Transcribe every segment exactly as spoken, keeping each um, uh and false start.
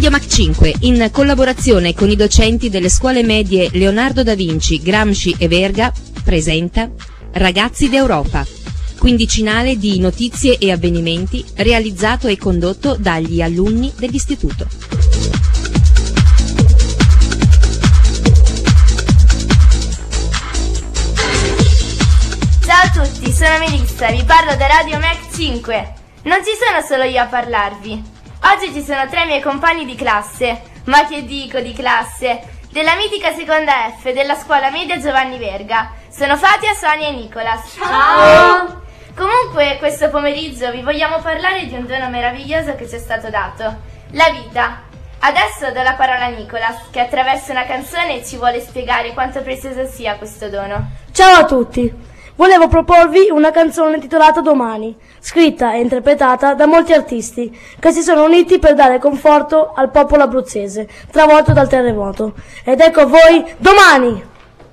Radio Mac cinque, in collaborazione con i docenti delle scuole medie Leonardo da Vinci, Gramsci e Verga, presenta Ragazzi d'Europa, quindicinale di notizie e avvenimenti realizzato e condotto dagli alunni dell'istituto. Ciao a tutti, sono Melissa, vi parlo da Radio Mac cinque. Non ci sono solo io a parlarvi. Oggi ci sono tre miei compagni di classe, ma che dico di classe, della mitica seconda F della scuola media Giovanni Verga. Sono Fatia, Sonia e Nicolas. Ciao! Comunque questo pomeriggio vi vogliamo parlare di un dono meraviglioso che ci è stato dato, la vita. Adesso do la parola a Nicolas, che attraverso una canzone ci vuole spiegare quanto prezioso sia questo dono. Ciao a tutti! Volevo proporvi una canzone intitolata Domani, scritta e interpretata da molti artisti che si sono uniti per dare conforto al popolo abruzzese, travolto dal terremoto. Ed ecco a voi Domani!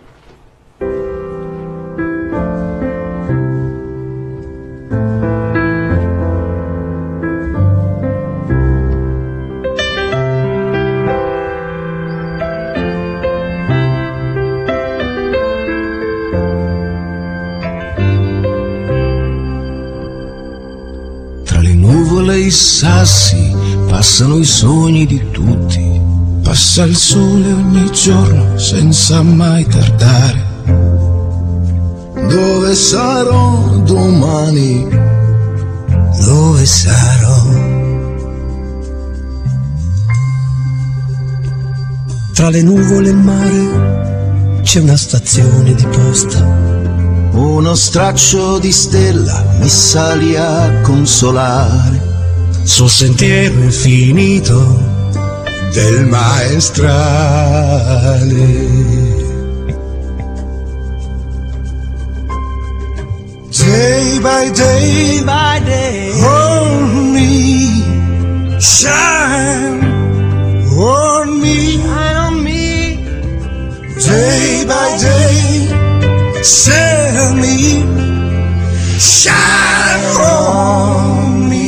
I sassi, passano i sogni di tutti, passa il sole ogni giorno senza mai tardare. Dove sarò domani? Dove sarò? Tra le nuvole e il mare c'è una stazione di posta, uno straccio di stella mi salì a consolare sul sentiero infinito del maestrale. Day by day, by day, on me, shine on me, shine on me. Day by day, tell me, shine on me.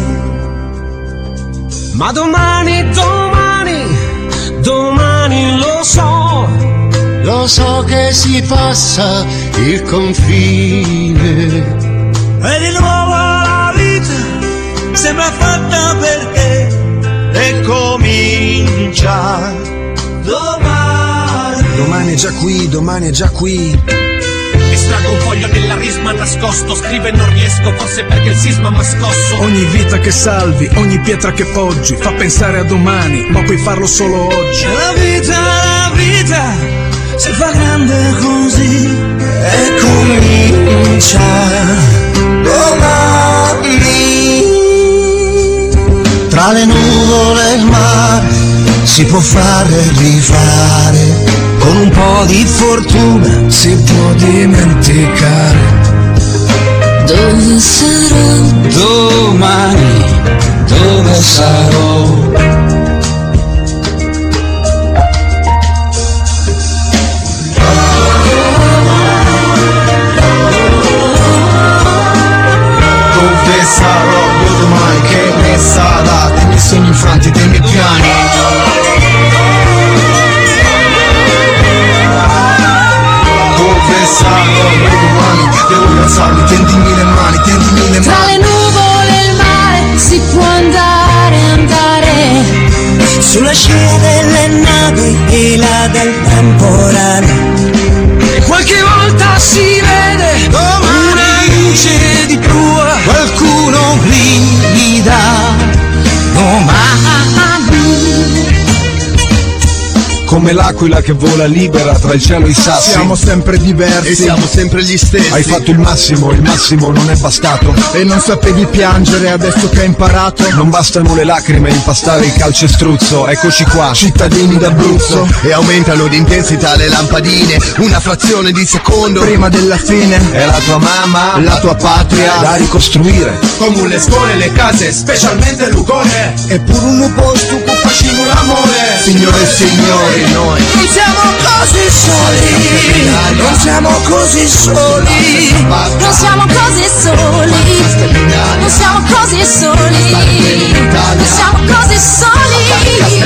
Ma domani, domani, domani lo so, lo so che si passa il confine. E di nuovo la vita sembra fatta per te e comincia domani. Domani è già qui, domani è già qui. Estraggo un foglio della risma nascosto, scrivo e non riesco, forse perché il sisma m'ha scosso. Ogni vita che salvi, ogni pietra che poggi, fa pensare a domani, ma puoi farlo solo oggi. La vita, la vita, si fa grande così e comincia domani. Tra le nuvole e il mare si può fare rifare, con un po' di fortuna si può dimenticare. Dove sarò domani? Dove sarò? Dove sarò io domani? Che ne sarà dei miei sogni infranti, dei miei piani? Devo alzarmi, tendimi le mani, tendimi le mani. Tra le nuvole e il mare si può andare, andare sulla scia delle navi e là del temporale. E qualche volta si vede domani una luce di prua, qualcuno grida domani. Come l'aquila che vola libera tra il cielo e i sassi. Siamo sempre diversi e siamo sempre gli stessi. Hai fatto il massimo, il massimo non è bastato. E non sapevi piangere adesso che hai imparato. Non bastano le lacrime, impastare il calcestruzzo. Eccoci qua, cittadini d'Abruzzo. E aumentano di intensità le lampadine, una frazione di secondo prima della fine. È la tua mamma, la tua patria da ricostruire. Come le scuole, le case, specialmente Lugone. Eppure un posto che facciamo l'amore. Signore e signori, noi non siamo così soli, non siamo così soli, non siamo così soli, non siamo così soli, non siamo così soli.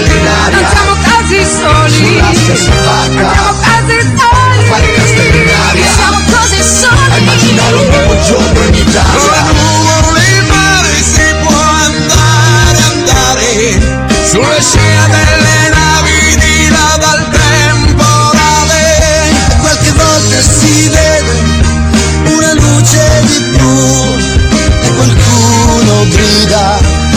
regalare un nuovo giorno in Italia. Sulle nuvole il mare si può andare, andare, sulle scie delle navi di là dal temporale. Qualche volta si vede una luce di più e qualcuno grida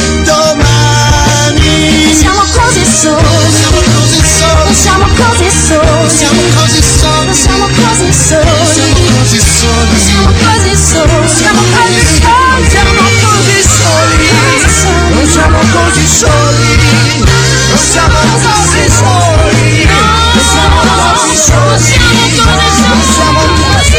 domani. Siamo così soli, siamo così soli, siamo così soli, siamo così soli, siamo così soli, siamo così soli, siamo così soli, siamo così soli, siamo così soli, non siamo così soli, non siamo così soli, non siamo così soli, non siamo così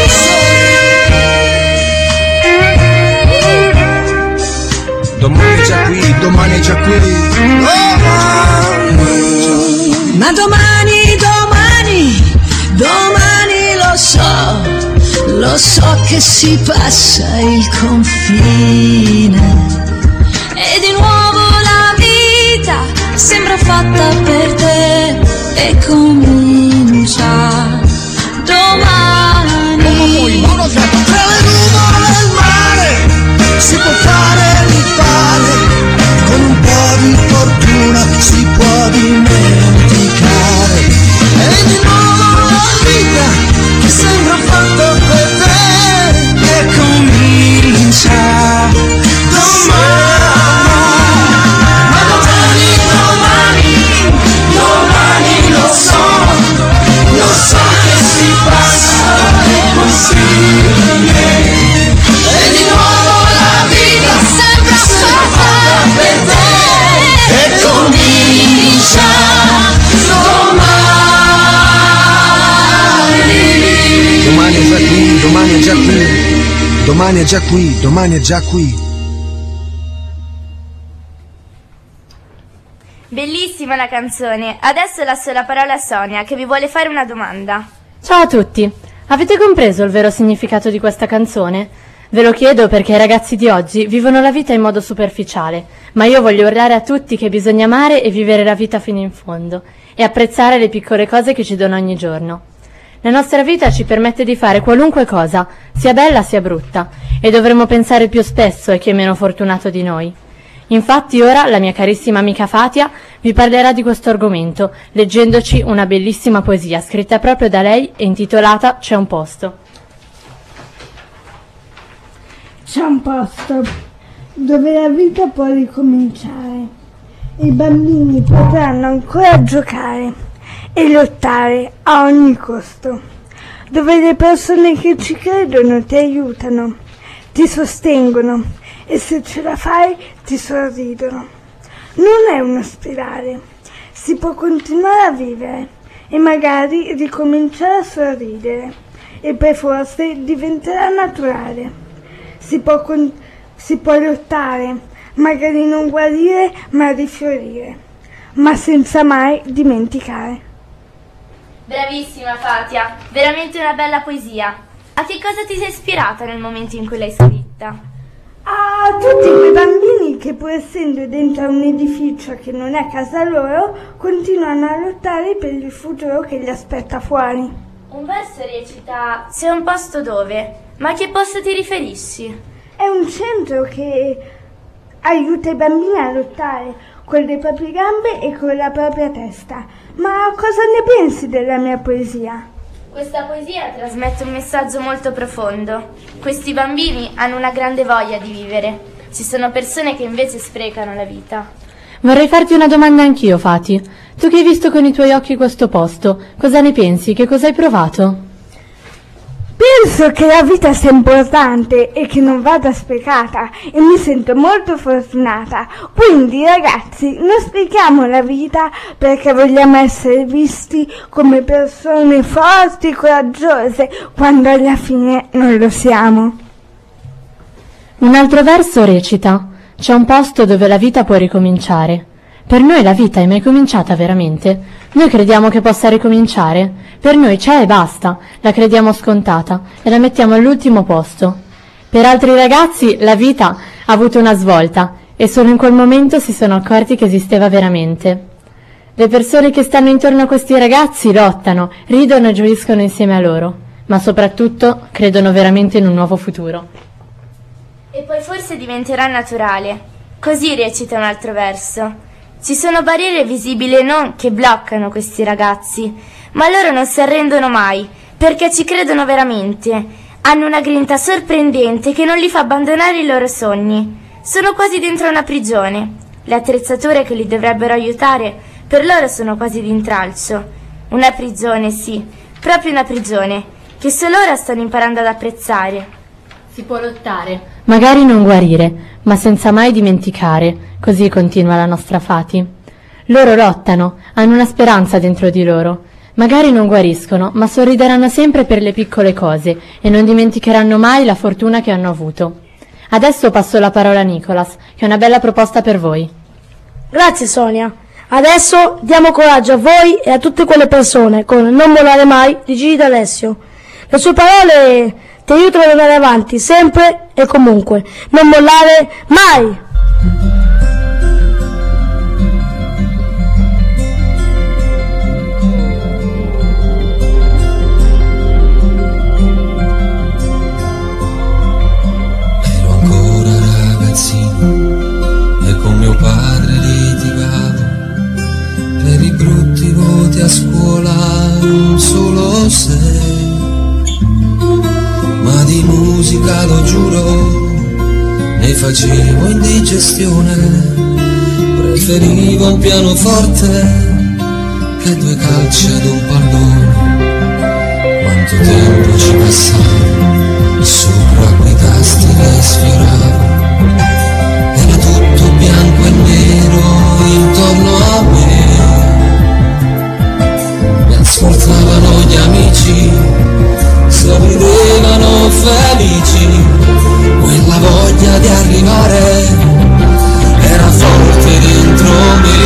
soli. Domani è già qui, domani è già qui, domani. Ma domani, domani, domani lo so, lo so che si passa il confine e di nuovo la vita sembra fatta per te e comincia domani. Tra le nuvole e il mare si può fare rifare, con un po' di fortuna si può dimenticare, e di nuovo la vita che sembra fatta per te e comincia domani. Ma domani, domani, domani lo so, lo so che si passa il confine, e di nuovo la vita sembra fatta per te e comincia domani. Domani è già qui, domani è già qui, domani è già qui, domani è già qui. Bellissima la canzone. Adesso lascio la parola a Sonia che vi vuole fare una domanda. Ciao a tutti! Avete compreso il vero significato di questa canzone? Ve lo chiedo perché i ragazzi di oggi vivono la vita in modo superficiale, ma io voglio urlare a tutti che bisogna amare e vivere la vita fino in fondo e apprezzare le piccole cose che ci dono ogni giorno. La nostra vita ci permette di fare qualunque cosa, sia bella sia brutta, e dovremmo pensare più spesso a chi è meno fortunato di noi. Infatti ora la mia carissima amica Fatia vi parlerà di questo argomento, leggendoci una bellissima poesia scritta proprio da lei e intitolata C'è un posto. C'è un posto dove la vita può ricominciare. I bambini potranno ancora giocare e lottare a ogni costo, dove le persone che ci credono ti aiutano, ti sostengono e se ce la fai ti sorridono. Non è una spirale, si può continuare a vivere e magari ricominciare a sorridere e poi forse diventerà naturale. Si può, con- si può lottare, magari non guarire ma rifiorire, ma senza mai dimenticare. Bravissima Fatia, veramente una bella poesia. A che cosa ti sei ispirata nel momento in cui l'hai scritta? A tutti quei bambini che pur essendo dentro a un edificio che non è casa loro, continuano a lottare per il futuro che li aspetta fuori. Un verso recita: c'è un posto dove? Ma a che posto ti riferisci? È un centro che aiuta i bambini a lottare con le proprie gambe e con la propria testa. Ma cosa ne pensi della mia poesia? Questa poesia trasmette un messaggio molto profondo. Questi bambini hanno una grande voglia di vivere. Ci sono persone che invece sprecano la vita. Vorrei farti una domanda anch'io, Fati. Tu che hai visto con i tuoi occhi questo posto, cosa ne pensi? Che cosa hai provato? Penso che la vita sia importante e che non vada sprecata e mi sento molto fortunata. Quindi ragazzi, non sprechiamo la vita perché vogliamo essere visti come persone forti e coraggiose quando alla fine non lo siamo. Un altro verso recita: c'è un posto dove la vita può ricominciare. Per noi la vita è mai cominciata veramente? Noi crediamo che possa ricominciare? Per noi c'è e basta, la crediamo scontata e la mettiamo all'ultimo posto. Per altri ragazzi la vita ha avuto una svolta e solo in quel momento si sono accorti che esisteva veramente. Le persone che stanno intorno a questi ragazzi lottano, ridono e gioiscono insieme a loro. ma soprattutto credono veramente in un nuovo futuro. E poi forse diventerà naturale. Così recita un altro verso. Ci sono barriere visibili e non che bloccano questi ragazzi, ma loro non si arrendono mai, perché ci credono veramente. Hanno una grinta sorprendente che non li fa abbandonare i loro sogni. Sono quasi dentro una prigione. Le attrezzature che li dovrebbero aiutare per loro sono quasi d'intralcio. Una prigione, sì, proprio una prigione, che solo ora stanno imparando ad apprezzare. Si può lottare, magari non guarire, ma senza mai dimenticare, così continua la nostra Fati. Loro lottano, hanno una speranza dentro di loro. Magari non guariscono, ma sorrideranno sempre per le piccole cose e non dimenticheranno mai la fortuna che hanno avuto. Adesso passo la parola a Nicolas, che ha una bella proposta per voi. Grazie Sonia. Adesso diamo coraggio a voi e a tutte quelle persone con Non mollare mai di Gigi D'Alessio. Le sue parole ti aiutano ad andare avanti sempre e comunque. Non mollare mai! Ero ancora ragazzino e con mio padre litigavo per i brutti voti a scuola, non solo se, ma di musica lo giuro ne facevo indigestione. Preferivo un pianoforte che due calci ad un pallone. Quanto tempo ci passava sopra quei tasti che sfioravo. Era tutto bianco e nero intorno a me. Mi ascoltavano gli amici, sorridevano felici. Quella voglia di arrivare era forte dentro me.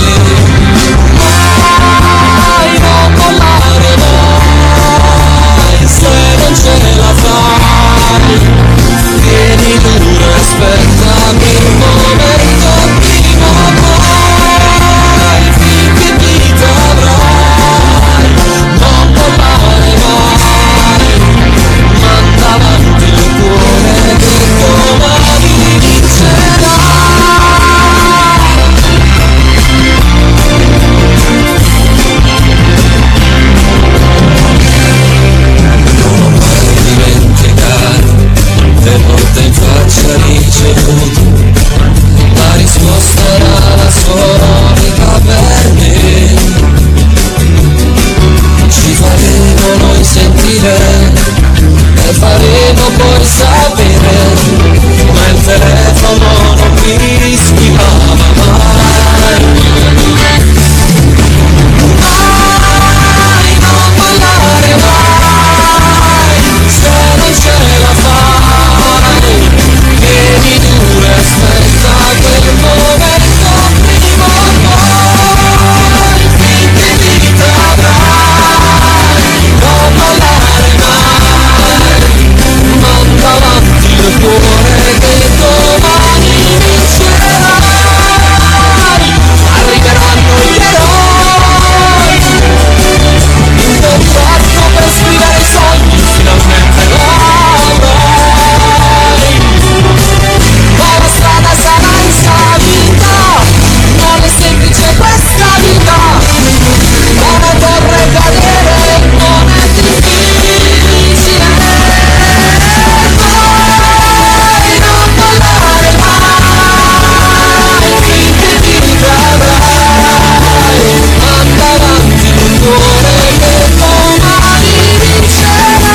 Mai non mollare mai, se non ce la fai, vieni duro, aspettami un momento, prima o poi, finché vita avrai. Non mollare mai, manda avanti il cuore che domani vincerà. Non ho mai dimenticato le volte in faccia ricevuto, la risposta era la solita per me. Ci faremo noi sentire e faremo poi sapere, ma il telefono non mi squillava mai. Mai non mollare mai, se non ce la fai, vieni duro e aspetta quel momento, prima o poi, finché vita avrai. Non mollare mai, manda avanti il cuore che domani vincerai. Arriveranno gli eroi, un contratto per sfidare i sogni, finalmente l'avrai. Ma la strada sarà insalita, non è semplice questa vita, come vorrei cadere non è difficile. Mai non mollare mai, finché vita avrai. Manda avanti il cuore che domani vincerai.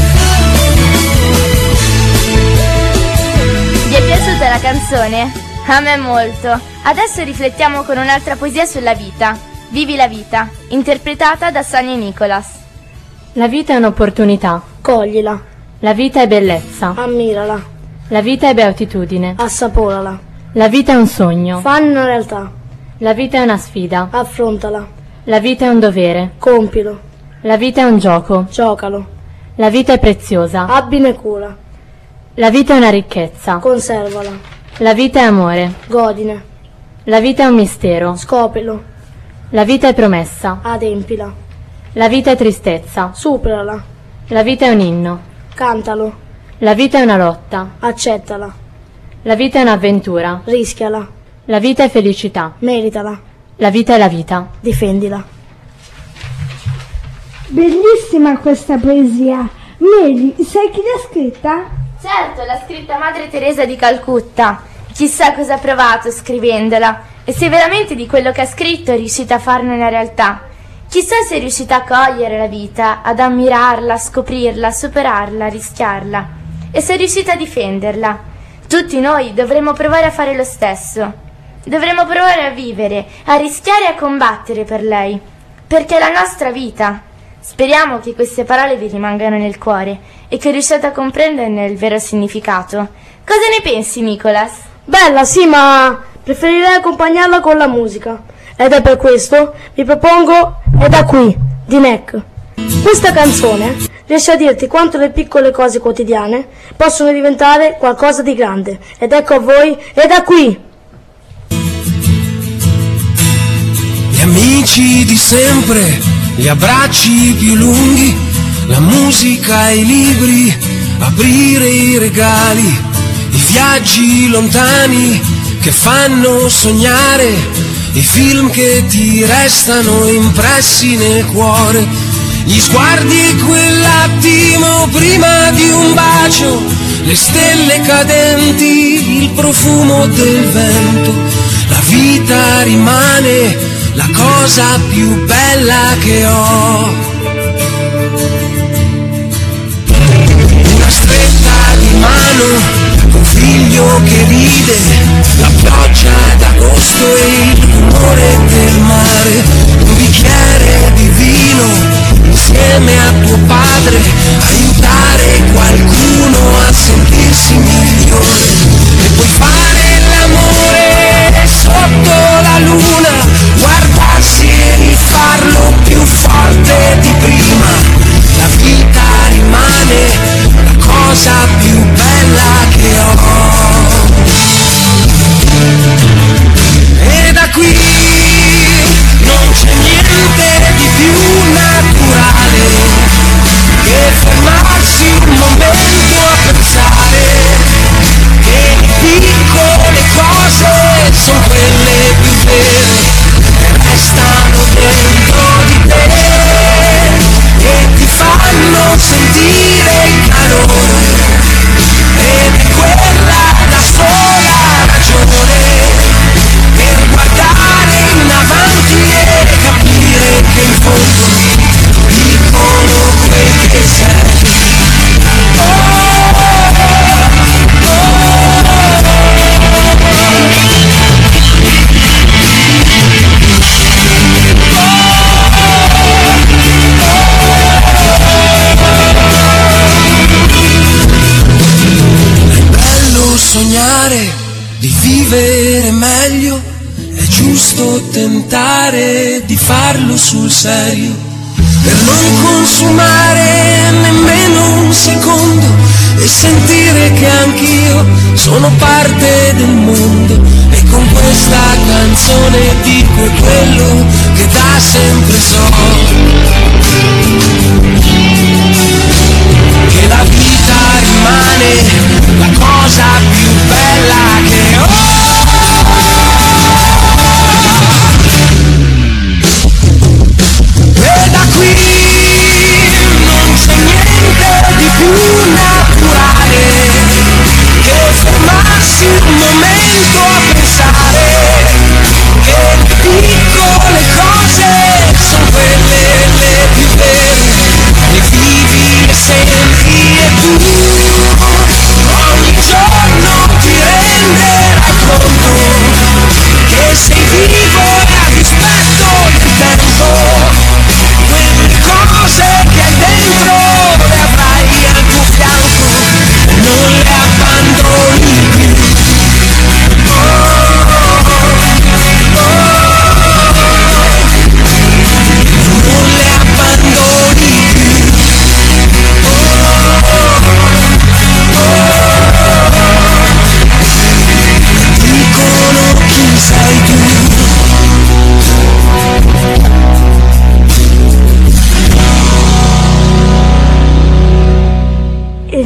Vi è piaciuta la canzone? A me molto. Adesso riflettiamo con un'altra poesia sulla vita. Vivi la vita, interpretata da Sonia e Nicolas. La vita è un'opportunità. Coglila. La vita è bellezza. Ammirala. La vita è beatitudine. Assaporala. La vita è un sogno. Fanne una realtà. La vita è una sfida. Affrontala. La vita è un dovere. Compilo. La vita è un gioco. Giocalo. La vita è preziosa. Abbine cura. La vita è una ricchezza. Conservala. La vita è amore. Godine. La vita è un mistero. Scopilo. La vita è promessa. Adempila. La vita è tristezza. Superala. La vita è un inno. Cantalo. La vita è una lotta. Accettala. La vita è un'avventura. Rischiala. La vita è felicità. Meritala. La vita è la vita. Difendila. Bellissima questa poesia. Mary, sai chi l'ha scritta? Certo, l'ha scritta Madre Teresa di Calcutta. Chissà cosa ha provato scrivendola e se veramente di quello che ha scritto è riuscita a farne una realtà. Chissà se è riuscita a cogliere la vita, ad ammirarla, a scoprirla, a superarla, a rischiarla e se è riuscita a difenderla. Tutti noi dovremmo provare a fare lo stesso. Dovremmo provare a vivere, a rischiare e a combattere per lei, perché è la nostra vita. Speriamo che queste parole vi rimangano nel cuore e che riusciate a comprenderne il vero significato. Cosa ne pensi, Nicolas? Bella, sì, ma preferirei accompagnarla con la musica. Ed è per questo vi propongo È da qui, di Neck. Questa canzone riesce a dirti quanto le piccole cose quotidiane possono diventare qualcosa di grande. Ed ecco a voi È da qui. Gli amici di sempre, gli abbracci più lunghi, la musica e i libri, aprire i regali, i viaggi lontani che fanno sognare, i film che ti restano impressi nel cuore, gli sguardi quell'attimo prima di un bacio, le stelle cadenti, il profumo del vento, la vita rimane la cosa più bella che ho. Una stretta di mano, un figlio che ride, la pioggia d'agosto e il rumore del mare, un bicchiere di vino insieme a tuo padre, aiutare qualcuno a sentirsi migliore e puoi fare l'amore sotto la luna, guardarsi e rifarlo più forte di prima. La vita rimane la cosa più bella che ho. E da qui non c'è niente di più naturale che fermarsi un momento a pensare che le piccole cose sono quelle più vere che restano dentro di te e ti fanno sentire il calore, ed è quella la sola ragione per guardare in avanti e capire che in fondo dicono quel che sei. Sognare di vivere meglio, è giusto tentare di farlo sul serio, per non consumare nemmeno un secondo e sentire che anch'io sono parte del mondo. E con questa canzone dico quello che da sempre so, che la vita rimane la cosa più bella che ho. E da qui non c'è niente di più naturale che fermarsi un momento a pensare che le piccole cose sono quelle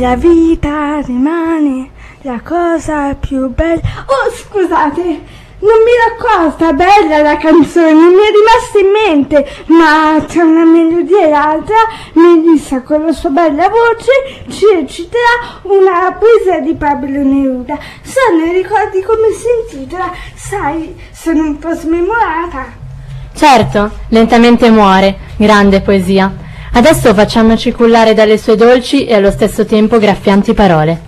la vita rimane la cosa più bella. Oh, scusate, non mi racconta bella la canzone, mi è rimasta in mente, ma tra una melodia e l'altra Melissa con la sua bella voce ci reciterà una poesia di Pablo Neruda. Sono, ricordi come si intitola? Sai, sono un po' smemorata. Certo, Lentamente muore, grande poesia. Adesso facciamoci cullare dalle sue dolci e allo stesso tempo graffianti parole.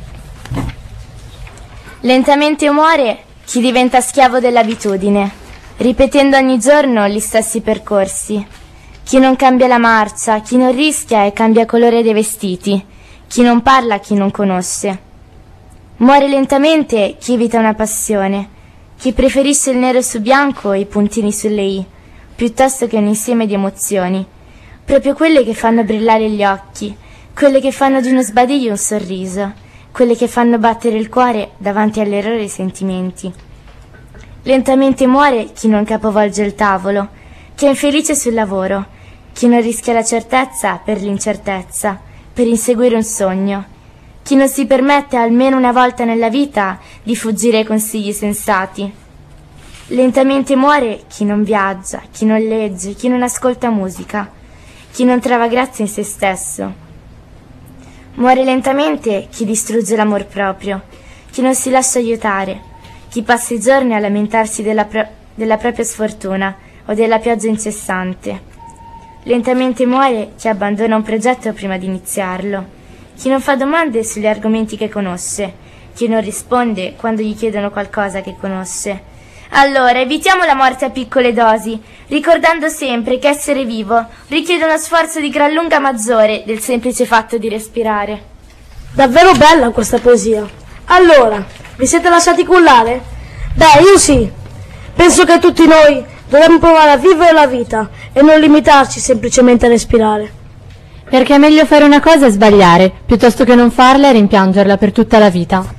Lentamente muore chi diventa schiavo dell'abitudine, ripetendo ogni giorno gli stessi percorsi. Chi non cambia la marcia, chi non rischia e cambia colore dei vestiti, chi non parla, chi non conosce. Muore lentamente chi evita una passione, chi preferisce il nero su bianco e i puntini sulle i, piuttosto che un insieme di emozioni, proprio quelle che fanno brillare gli occhi, quelle che fanno di uno sbadiglio un sorriso, quelle che fanno battere il cuore davanti all'errore dei sentimenti. Lentamente muore chi non capovolge il tavolo, chi è infelice sul lavoro, chi non rischia la certezza per l'incertezza, per inseguire un sogno, chi non si permette almeno una volta nella vita di fuggire ai consigli sensati. Lentamente muore chi non viaggia, chi non legge, chi non ascolta musica, chi non trova grazia in se stesso. Muore lentamente chi distrugge l'amor proprio, chi non si lascia aiutare, chi passa i giorni a lamentarsi della, pro- della propria sfortuna o della pioggia incessante. Lentamente muore chi abbandona un progetto prima di iniziarlo, chi non fa domande sugli argomenti che conosce, chi non risponde quando gli chiedono qualcosa che conosce. Allora, evitiamo la morte a piccole dosi, ricordando sempre che essere vivo richiede uno sforzo di gran lunga maggiore del semplice fatto di respirare. Davvero bella questa poesia. Allora, vi siete lasciati cullare? Beh, io sì. Penso che tutti noi dovremmo provare a vivere la vita e non limitarci semplicemente a respirare. Perché è meglio fare una cosa e sbagliare, piuttosto che non farla e rimpiangerla per tutta la vita.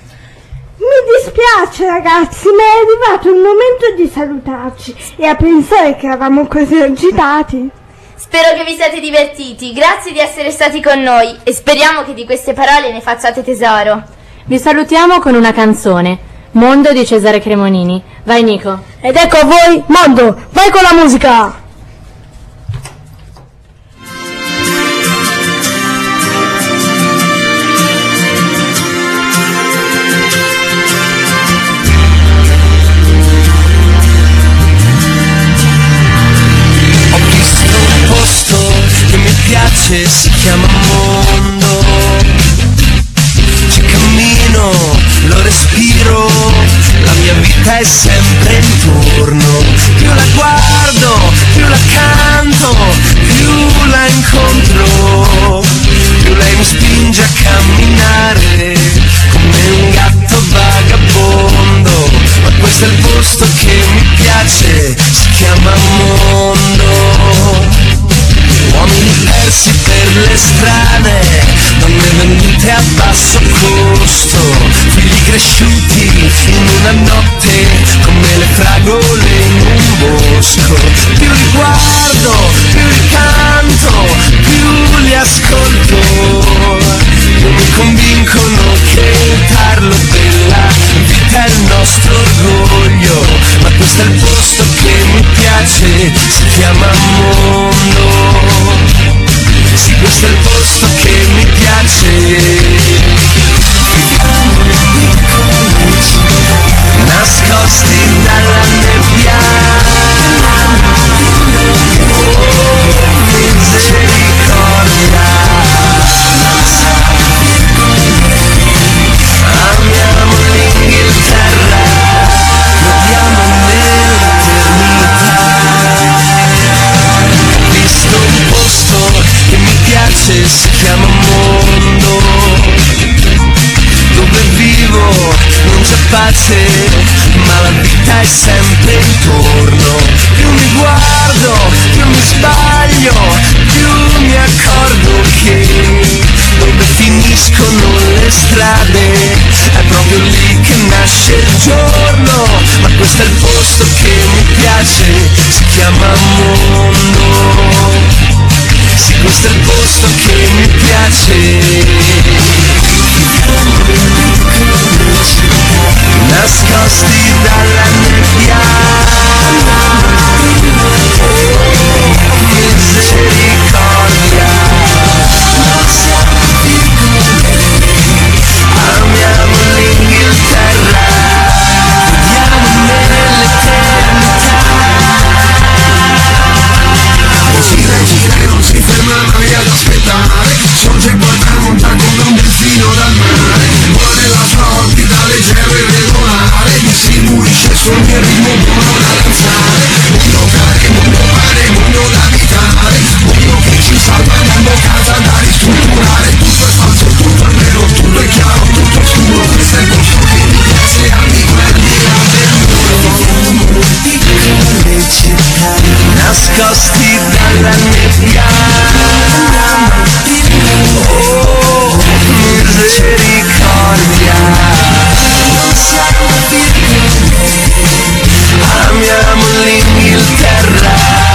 Mi dispiace ragazzi, ma è arrivato il momento di salutarci e a pensare che eravamo così agitati. Spero che vi siate divertiti, grazie di essere stati con noi e speriamo che di queste parole ne facciate tesoro. Vi salutiamo con una canzone, Mondo di Cesare Cremonini. Vai Nico. Ed ecco a voi, Mondo, vai con la musica! Si chiama mondo, ci cammino, lo respiro, la mia vita è sempre intorno, più la guardo, più la canto, più la incontro, più lei mi spinge a camminare come un gatto vagabondo, ma questo è il posto che mi piace, si chiama mondo. Uomini persi per le strade, donne vendute a basso costo, figli cresciuti in una notte come le fragole in un bosco. Più li guardo, più li canto, più li ascolto, più mi convincono che il tarlo della vita è il nostro orgoglio, ma questo è il posto che mi piace, si chiama mondo. Sì, questo è il posto che mi piace. Nascosti dalla nebbia, oh, misericordia. Amiamo l'Inghilterra, lo diamo nell'eternità. Ho visto un posto che mi piace, si chiama mondo, dove vivo non c'è pace, ma la vita è sempre intorno, più mi guardo, più mi sbaglio, più mi accorgo che dove finiscono le strade è proprio lì che nasce il giorno, ma questo è il posto che mi piace, si chiama mondo. Sì, questo è il posto che mi piace. nascosti dalla nebbia. Oh, misericordia, amiamo l'Inghilterra.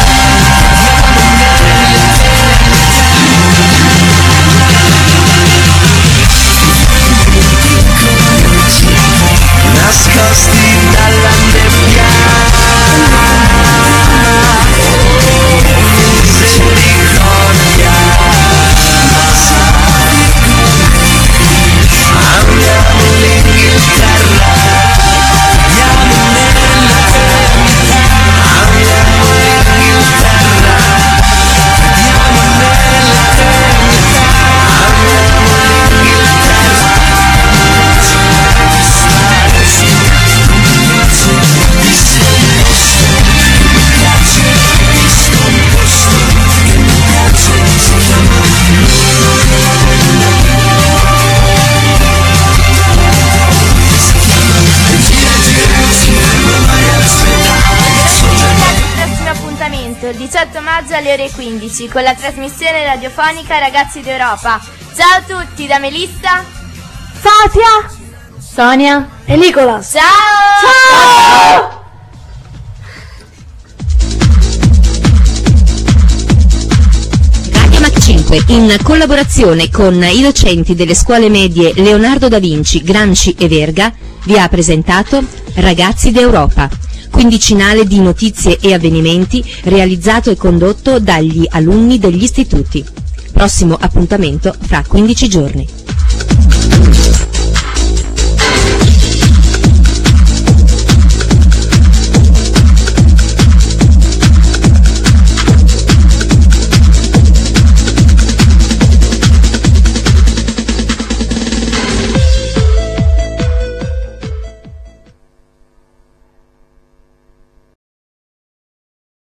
Nascosti dalla nebbia. Misericordia, amiamo l'Inghilterra. Andiamo nell'eternità. Amiamo l'Inghilterra. Andiamo nell'eternità. Amiamo l'Inghilterra. Il diciotto maggio alle ore quindici con la trasmissione radiofonica Ragazzi d'Europa. Ciao a tutti da Melissa, Fatia, Sonia e Nicolas. ciao! Ciao! Radio Mac cinque, in collaborazione con i docenti delle scuole medie Leonardo da Vinci, Gramsci e Verga, vi ha presentato Ragazzi d'Europa, quindicinale di notizie e avvenimenti realizzato e condotto dagli alunni degli istituti. Prossimo appuntamento fra quindici giorni.